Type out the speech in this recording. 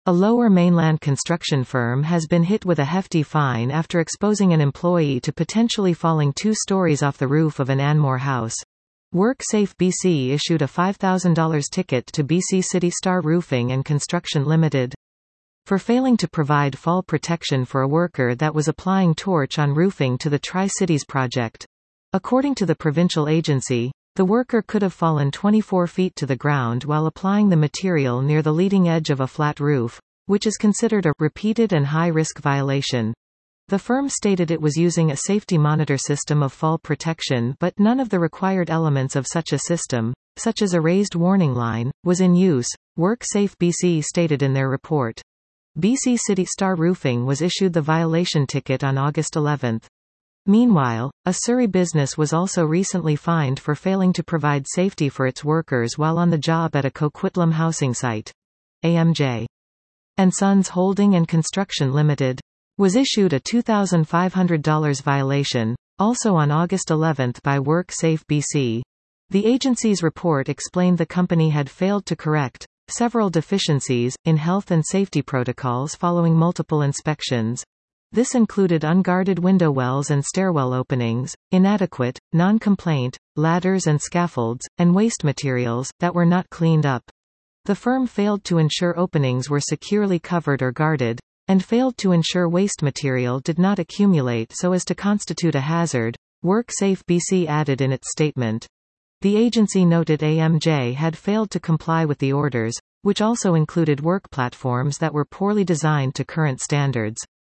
A Lower Mainland construction firm has been hit with a hefty fine after exposing an employee to potentially falling 2 stories off the roof of an Anmore house. WorkSafe BC issued a $5,000 ticket to BC City Star Roofing and Construction Limited for failing to provide fall protection for a worker that was applying torch on roofing to the Tri-Cities project. According to the provincial agency, the worker could have fallen 24 feet to the ground while applying the material near the leading edge of a flat roof, which is considered a repeated and high-risk violation. The firm stated it was using a safety monitor system of fall protection, but none of the required elements of such a system, such as a raised warning line, was in use, WorkSafe BC stated in their report. BC City Star Roofing was issued the violation ticket on August 11. Meanwhile, a Surrey business was also recently fined for failing to provide safety for its workers while on the job at a Coquitlam housing site. AMJ and Sons Holding and Construction Limited was issued a $2,500 violation, also on August 11 by WorkSafe BC. The agency's report explained the company had failed to correct several deficiencies in health and safety protocols following multiple inspections. This included unguarded window wells and stairwell openings, inadequate, non-complaint, ladders and scaffolds, and waste materials that were not cleaned up. The firm failed to ensure openings were securely covered or guarded, and failed to ensure waste material did not accumulate so as to constitute a hazard, WorkSafe BC added in its statement. The agency noted AMJ had failed to comply with the orders, which also included work platforms that were poorly designed to current standards.